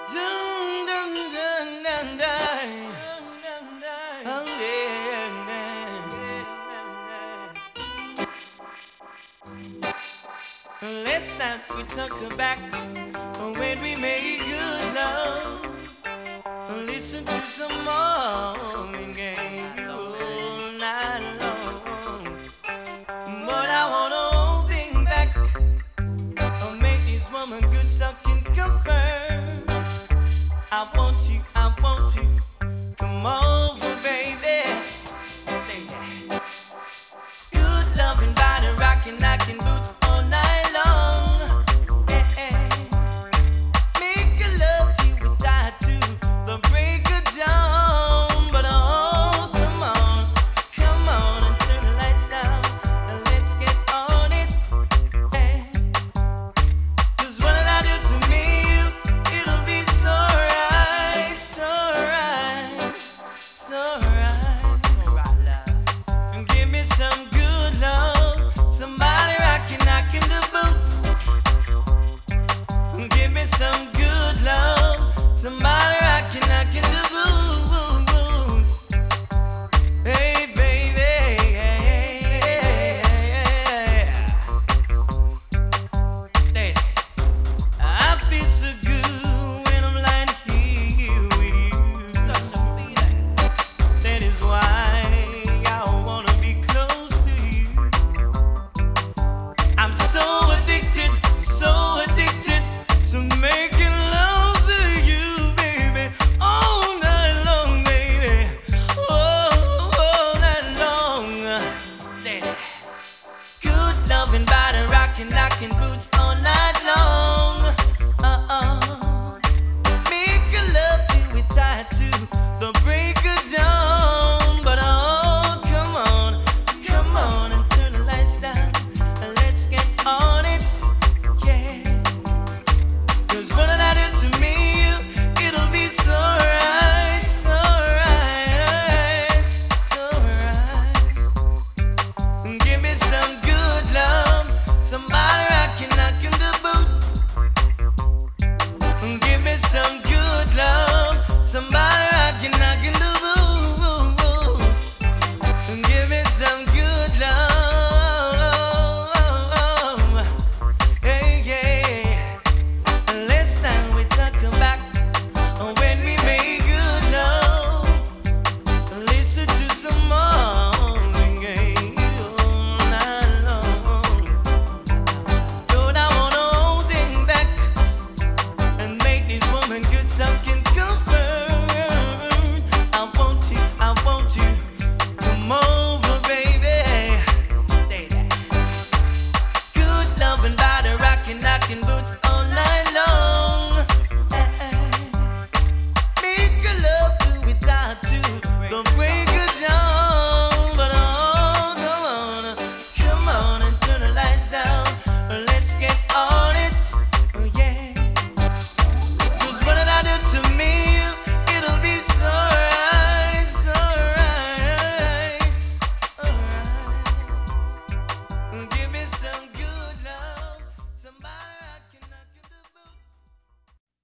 Dun, dun, dun, dun, dun. Oh, yeah. Last night we took her back when we made good love. Listen to some morning game all night long. But I wanna hold thing back. Make this woman good so I can confirm. I want you, come over.